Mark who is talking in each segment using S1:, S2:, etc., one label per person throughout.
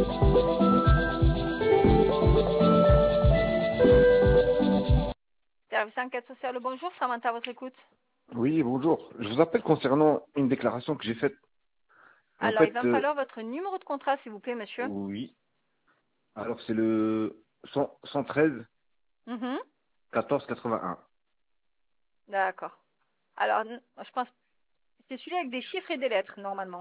S1: Service enquête sociale, bonjour, Samantha, à votre écoute.
S2: Oui, bonjour. Je vous appelle concernant une déclaration que j'ai faite. En
S1: Alors, il
S2: fait,
S1: va me falloir votre numéro de contrat, s'il vous plaît, monsieur.
S2: oui. Alors, c'est le 113
S1: Mhm.
S2: 14 81.
S1: D'accord. Alors, je pense que c'est celui avec des chiffres et des lettres, normalement.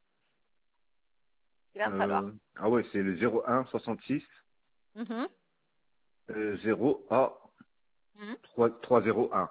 S1: Il va me falloir.
S2: Ah ouais, c'est le 01 66
S1: Mhm.
S2: 0 A
S1: Mhm.
S2: 301.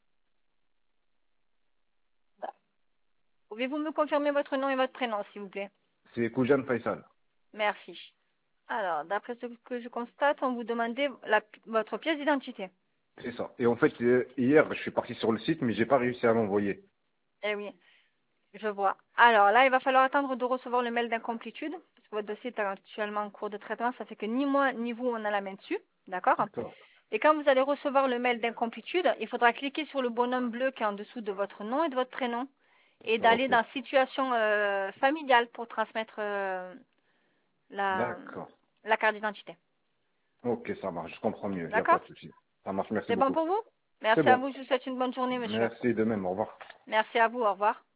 S1: Pouvez-vous me confirmer votre nom et votre prénom, s'il vous plaît?
S2: C'est Koujan Faisal.
S1: Merci. Alors, d'après ce que je constate, on vous demandait votre pièce d'identité.
S2: C'est ça. Et en fait, hier, je suis parti sur le site, mais j'ai pas réussi à l'envoyer.
S1: Eh oui, je vois. Alors là, il va falloir attendre de recevoir le mail d'incomplétude, parce que votre dossier est actuellement en cours de traitement. Ça fait que ni moi ni vous, on a la main dessus. D'accord?
S2: D'accord.
S1: Et quand vous allez recevoir le mail d'incomplétude, il faudra cliquer sur le bonhomme bleu qui est en dessous de votre nom et de votre prénom et d'aller
S2: Ok.
S1: dans situation familiale pour transmettre la,
S2: D'accord.
S1: la carte d'identité.
S2: Ok, ça marche. Je comprends mieux. Il n'y a pas
S1: D'accord?
S2: de souci. Ça marche. Merci
S1: C'est bon
S2: beaucoup.
S1: pour vous?
S2: C'est
S1: Merci à
S2: bon.
S1: vous. Je vous souhaite une bonne journée, monsieur.
S2: Merci de même. Au revoir.
S1: Merci à vous. Au revoir.